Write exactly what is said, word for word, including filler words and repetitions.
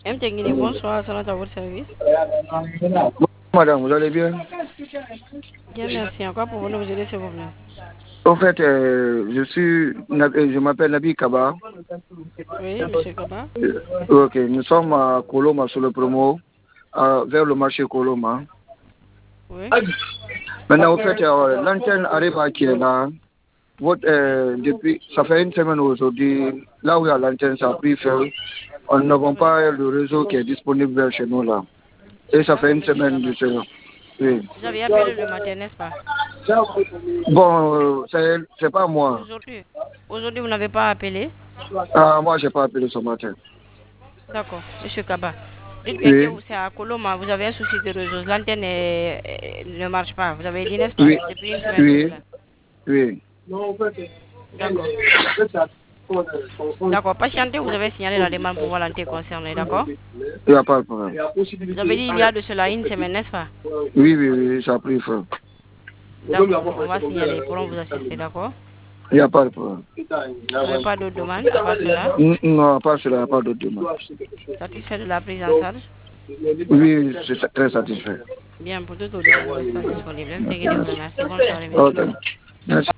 M. Tenguini, bonsoir, salut à votre service. Madame, vous allez bien? Bien, merci. Encore pour vous nous aider, s'il vous plaît. En fait, euh, je suis, je m'appelle Nabi Kaba. Oui, monsieur Kaba. Euh, ok, nous sommes à Koloma sur le promo, à- vers le marché Koloma. Oui. Maintenant, en fait, euh, l'antenne arrive à qui est là. Votre, euh, depuis, ça fait une semaine aujourd'hui, là où il y a l'antenne, ça a pris feu. On n'a Oui. pas le réseau qui est disponible vers chez nous là. Et ça fait D'accord, une monsieur semaine Kaba. de cela. Oui. Vous avez appelé le matin, n'est-ce pas? Bon, euh, c'est c'est pas moi. Aujourd'hui. Aujourd'hui, vous n'avez pas appelé? Ah, moi, j'ai pas appelé ce matin. D'accord, monsieur Kaba. Dites bien que Oui, vous- c'est à Coloma, vous avez un souci de réseau. L'antenne est- est- ne marche pas. Vous avez dit, n'est-ce pas? oui, Depuis une semaine de oui, cela. oui. D'accord. D'accord. Patientez, vous avez signalé la demande pour voir l'antenne concernée, d'accord? Il n'y a pas de problème. Vous avez dit il y a de cela une semaine, n'est-ce pas? Oui, oui, oui, ça a pris feu. D'accord, bon, on va signaler, ils pourront vous assister, d'accord? Il n'y a pas de problème. Vous n'avez pas d'autres demandes à part cela? N- Non, pas cela, il n'y a pas d'autre demande. Satisfait de la prise en charge? Oui, je suis très satisfait. Bien, pour toutes vos demandes, nous restons disponibles. M. Tenguini vous remercie. Bonne soirée, Ok. monsieur. Merci.